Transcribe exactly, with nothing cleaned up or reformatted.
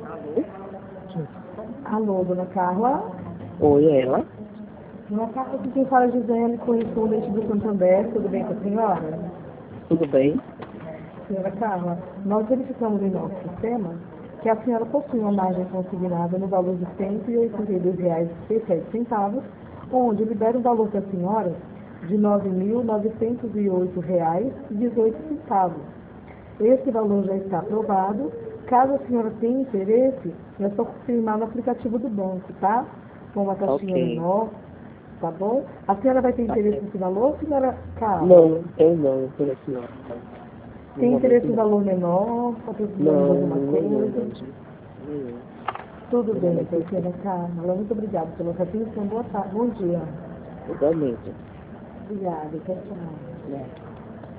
Alô, dona Carla? Oi, ela? Dona Carla, aqui quem fala é Gisele, correspondente do Santander, tudo bem com a senhora? Tudo bem? Senhora Carla, nós verificamos em nosso sistema que a senhora possui uma margem consignada no valor de cento e oitenta e dois reais e sessenta e sete centavos, onde libera o valor para a senhora de nove mil novecentos e oito reais e dezoito centavos. Esse valor já está aprovado. Caso a senhora tenha interesse, é só confirmar no aplicativo do banco, tá? Com uma taxinha Ok. menor, tá bom? A senhora vai ter Tá interesse certo. nesse valor, senhora Carla? Não, eu não, interesse não. No Tem momento interesse em não. valor menor? Está precisando de Não, alguma nenhum, coisa? não. Nenhum. Tudo No bem, momento então, não. senhora Carla. Muito obrigada pela sua atenção. Boa tarde. Bom dia. Igualmente. Obrigada. Tchau, tchau. Né?